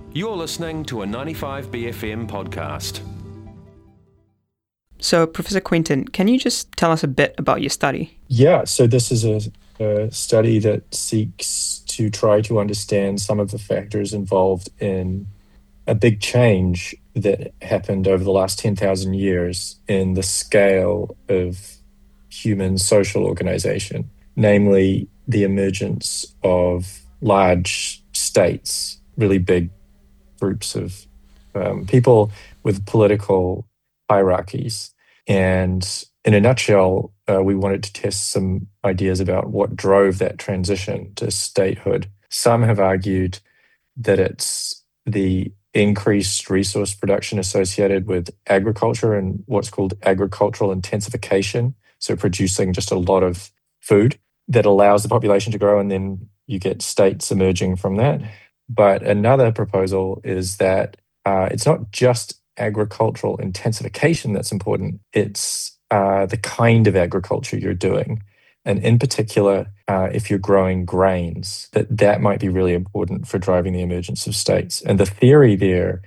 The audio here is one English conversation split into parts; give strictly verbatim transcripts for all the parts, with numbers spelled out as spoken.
You're listening to a ninety-five B F M podcast. So, Professor Quentin, can you just tell us a bit about your study? Yeah, so this is a, a study that seeks to try to understand some of the factors involved in a big change that happened over the last ten thousand years in the scale of human social organization, namely the emergence of large states, really big groups of um, people with political hierarchies. And in a nutshell, uh, we wanted to test some ideas about what drove that transition to statehood. Some have argued that it's the increased resource production associated with agriculture and what's called agricultural intensification, so producing just a lot of food that allows the population to grow, and then you get states emerging from that. But another proposal is that uh, it's not just agricultural intensification that's important, it's uh, the kind of agriculture you're doing. And in particular, uh, if you're growing grains, that that might be really important for driving the emergence of states. And the theory there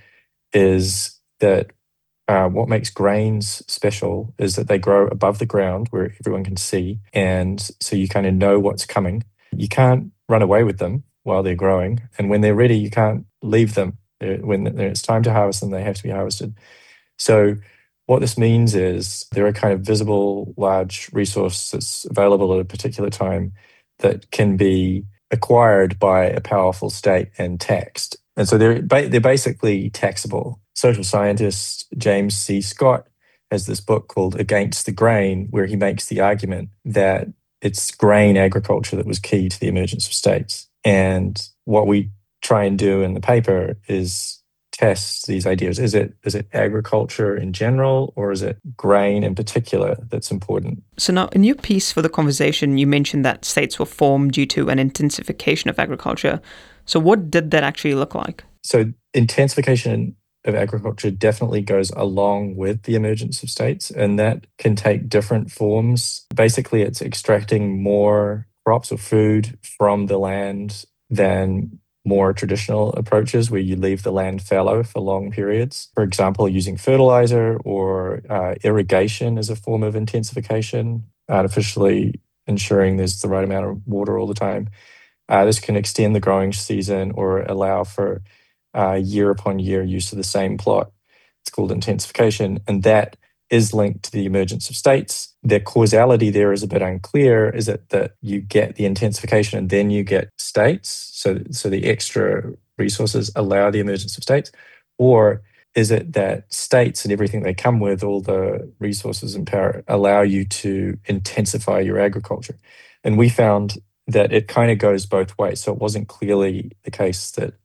is that uh, what makes grains special is that they grow above the ground where everyone can see. And so you kind of know what's coming. You can't run away with them while they're growing. And when they're ready, you can't leave them. When it's time to harvest them, they have to be harvested. So what this means is there are kind of visible large resources available at a particular time that can be acquired by a powerful state and taxed. And so they're, they're basically taxable. Social scientist James C. Scott has this book called Against the Grain, where he makes the argument that it's grain agriculture that was key to the emergence of states. And what we try and do in the paper is test these ideas. Is it is it agriculture in general, or is it grain in particular that's important? So now, in your piece for the conversation, you mentioned that states were formed due to an intensification of agriculture. So what did that actually look like? So intensification of agriculture definitely goes along with the emergence of states, and that can take different forms. Basically, it's extracting more crops or food from the land than more traditional approaches where you leave the land fallow for long periods. For example, using fertilizer or uh, irrigation as a form of intensification, artificially ensuring there's the right amount of water all the time. Uh, this can extend the growing season or allow for uh, year upon year use of the same plot. It's called intensification, and that is linked to the emergence of states. The causality there is a bit unclear. Is it that you get the intensification and then you get states? So, so the extra resources allow the emergence of states? Or is it that states and everything they come with, all the resources and power, allow you to intensify your agriculture? And we found that it kind of goes both ways. So it wasn't clearly the case that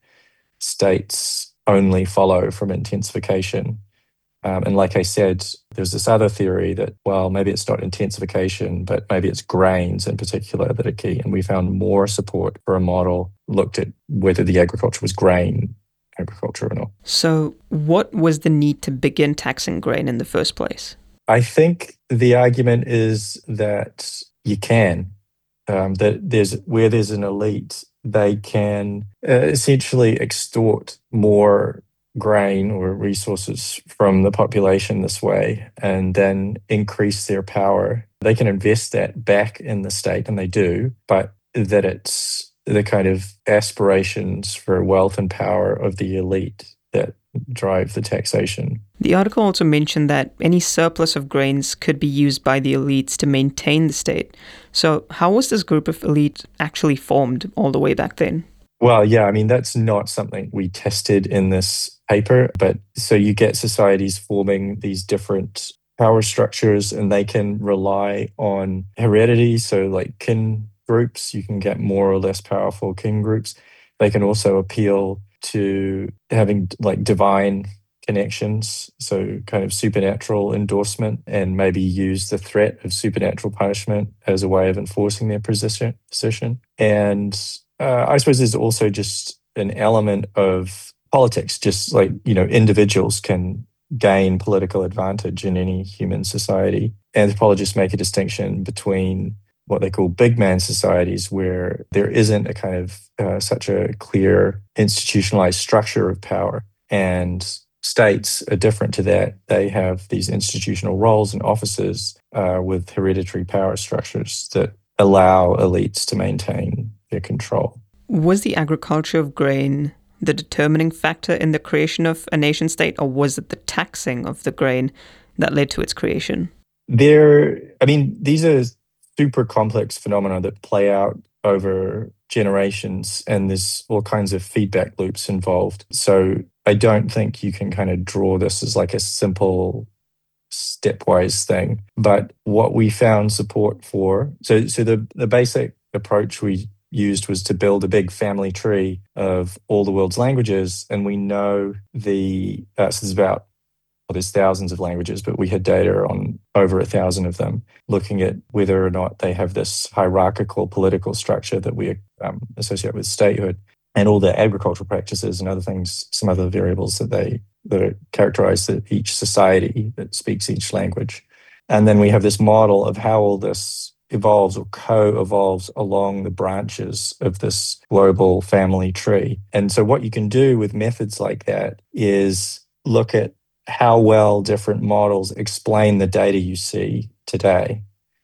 states only follow from intensification. Um, and like I said, there's this other theory that, well, maybe it's not intensification, but maybe it's grains in particular that are key. And we found more support for a model, looked at whether the agriculture was grain agriculture or not. So what was the need to begin taxing grain in the first place? I think the argument is that you can, um, that there's where there's an elite, they can uh, essentially extort more grain or resources from the population this way and then increase their power. They can invest that back in the state, and they do, but that it's the kind of aspirations for wealth and power of the elite that drive the taxation. The article also mentioned that any surplus of grains could be used by the elites to maintain the state. So how was this group of elite actually formed all the way back then? Well, yeah, I mean, that's not something we tested in this paper, but so you get societies forming these different power structures, and they can rely on heredity. So like kin groups, you can get more or less powerful kin groups. They can also appeal to having like divine connections, so kind of supernatural endorsement, and maybe use the threat of supernatural punishment as a way of enforcing their position. position. And uh, I suppose there's also just an element of politics, just like, you know, individuals can gain political advantage in any human society. Anthropologists make a distinction between what they call big man societies, where there isn't a kind of uh, such a clear institutionalized structure of power. And states are different to that. They have these institutional roles and offices uh, with hereditary power structures that allow elites to maintain their control. Was the agriculture of grain the determining factor in the creation of a nation state, or was it the taxing of the grain that led to its creation? There, I mean, these are super complex phenomena that play out over generations, and there's all kinds of feedback loops involved. So I don't think you can kind of draw this as like a simple stepwise thing. But what we found support for, so so the, the basic approach we used was to build a big family tree of all the world's languages. And we know the, uh, so there's about, well, there's thousands of languages, but we had data on over a thousand of them, looking at whether or not they have this hierarchical political structure that we um, associate with statehood, and all the agricultural practices and other things, some other variables that they that characterize each society that speaks each language. And then we have this model of how all this evolves or co-evolves along the branches of this global family tree. And so what you can do with methods like that is look at how well different models explain the data you see today,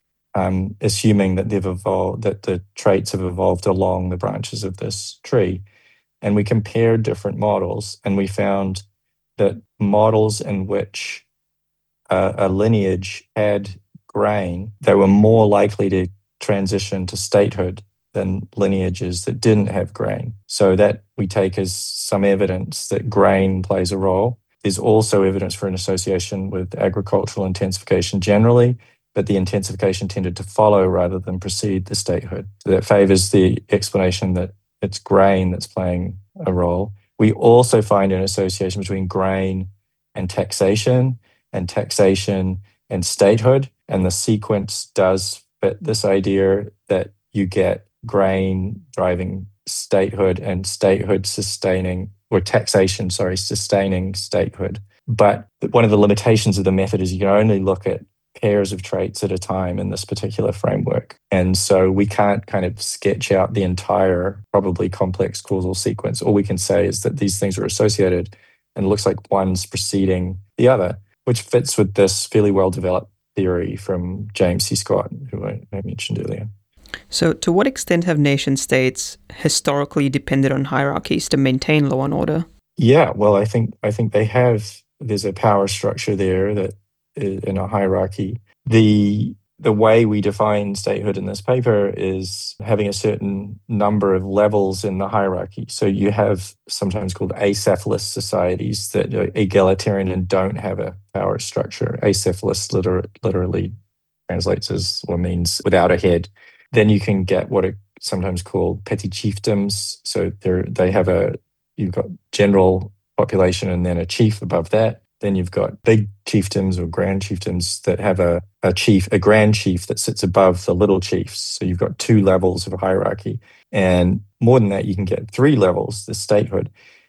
um, assuming that they've evolved, that the traits have evolved along the branches of this tree. And we compared different models, and we found that models in which uh, a lineage had grain, they were more likely to transition to statehood than lineages that didn't have grain. So that we take as some evidence that grain plays a role. There's also evidence for an association with agricultural intensification generally, but the intensification tended to follow rather than precede the statehood. So that favors the explanation that it's grain that's playing a role. We also find an association between grain and taxation, and taxation and statehood. And the sequence does fit this idea that you get grain driving statehood and statehood sustaining, or taxation, sorry, sustaining statehood. But one of the limitations of the method is you can only look at pairs of traits at a time in this particular framework. And so we can't kind of sketch out the entire probably complex causal sequence. All we can say is that these things are associated, and it looks like one's preceding the other, which fits with this fairly well-developed theory from James C. Scott, who I, I mentioned earlier. So to what extent have nation states historically depended on hierarchies to maintain law and order? Yeah, well, I think I think they have. There's a power structure there that is in a hierarchy. The the way we define statehood in this paper is having a certain number of levels in the hierarchy. So you have sometimes called acephalous societies that are egalitarian and don't have a power structure. Acephalous liter- literally translates as, or means without a head. Then you can get what are sometimes called petty chiefdoms. So they they have a, you've got general population and then a chief above that. Then you've got big chiefdoms or grand chiefdoms that have a, a chief, a grand chief that sits above the little chiefs. So you've got two levels of hierarchy. And more than that, you can get three levels, the statehood.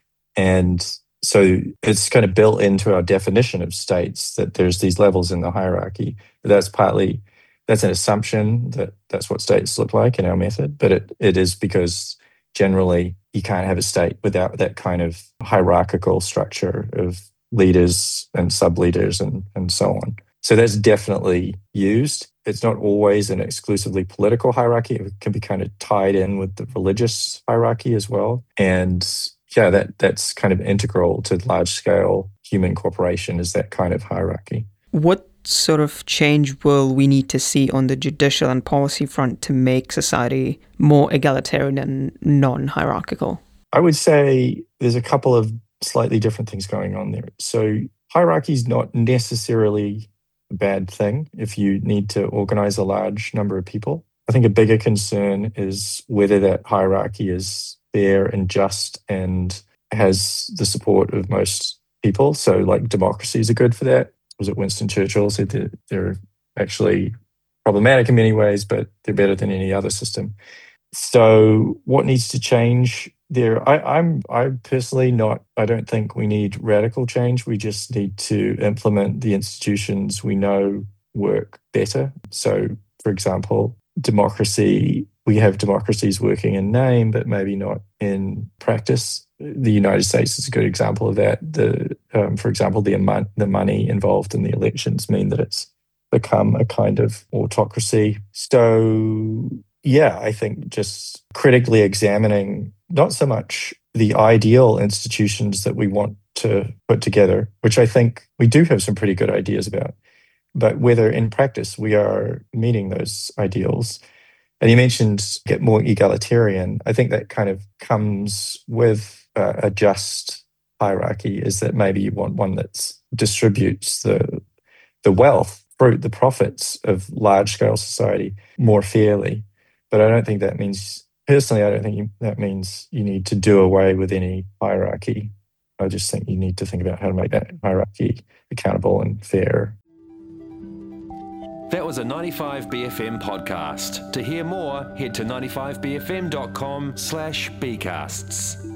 And so it's kind of built into our definition of states that there's these levels in the hierarchy. But that's partly, that's an assumption that that's what states look like in our method. But it, it is because generally you can't have a state without that kind of hierarchical structure of leaders and sub-leaders and, and so on. So that's definitely used. It's not always an exclusively political hierarchy. It can be kind of tied in with the religious hierarchy as well. And yeah, that that's kind of integral to large-scale human cooperation, is that kind of hierarchy. What sort of change will we need to see on the judicial and policy front to make society more egalitarian and non-hierarchical? I would say there's a couple of slightly different things going on there. So hierarchy is not necessarily a bad thing if you need to organize a large number of people. I think a bigger concern is whether that hierarchy is fair and just and has the support of most people. So like democracies are good for that. Was it Winston Churchill said that they're actually problematic in many ways, but they're better than any other system. So what needs to change there? I, I'm I personally not, I don't think we need radical change. We just need to implement the institutions we know work better. So, for example, democracy, we have democracies working in name, but maybe not in practice. The United States is a good example of that. The, um, for example, the, amount, the money involved in the elections mean that it's become a kind of autocracy. So, yeah, I think just critically examining not so much the ideal institutions that we want to put together, which I think we do have some pretty good ideas about, but whether in practice we are meeting those ideals. And you mentioned get more egalitarian. I think that kind of comes with uh, a just hierarchy, is that maybe you want one that distributes the the wealth, fruit, the profits of large-scale society more fairly. But I don't think that means, personally, I don't think you, that means you need to do away with any hierarchy. I just think you need to think about how to make that hierarchy accountable and fair. That was a ninety-five B F M podcast. To hear more, head to ninety-five b f m dot com slash bcasts.